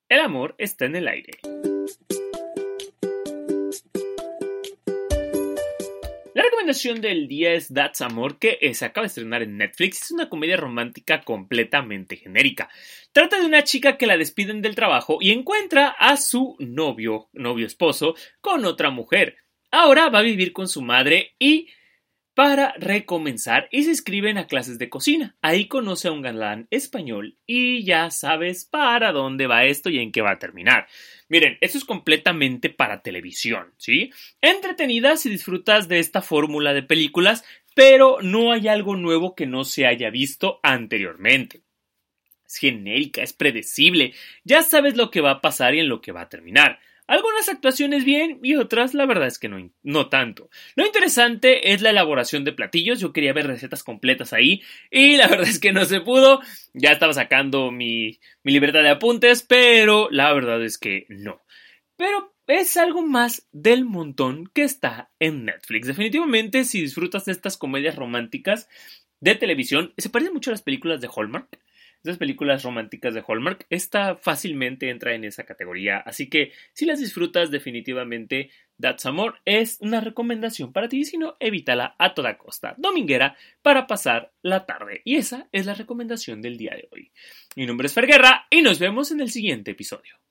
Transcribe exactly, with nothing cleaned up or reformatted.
El amor está en el aire. La recomendación del día es That's Amor, que se acaba de estrenar en Netflix. Es una comedia romántica completamente genérica. Trata de una chica que la despiden del trabajo y encuentra a su novio, novio esposo, con otra mujer. Ahora va a vivir con su madre y para recomenzar y se inscriben a clases de cocina. Ahí conoce a un galán español y ya sabes para dónde va esto y en qué va a terminar. Miren, esto es completamente para televisión, ¿sí? Entretenida si disfrutas de esta fórmula de películas, pero no hay algo nuevo que no se haya visto anteriormente. Es genérica, es predecible, ya sabes lo que va a pasar y en lo que va a terminar. Algunas actuaciones bien y otras la verdad es que no, no tanto. Lo interesante es la elaboración de platillos. Yo quería ver recetas completas ahí y la verdad es que no se pudo. Ya estaba sacando mi, mi libreta de apuntes, pero la verdad es que no. Pero es algo más del montón que está en Netflix. Definitivamente si disfrutas de estas comedias románticas de televisión, se parecen mucho a las películas de Hallmark. Esas películas románticas de Hallmark, esta fácilmente entra en esa categoría, así que si las disfrutas definitivamente That's Amor es una recomendación para ti, si no, evítala a toda costa, dominguera para pasar la tarde, y esa es la recomendación del día de hoy. Mi nombre es Fer Guerra y nos vemos en el siguiente episodio.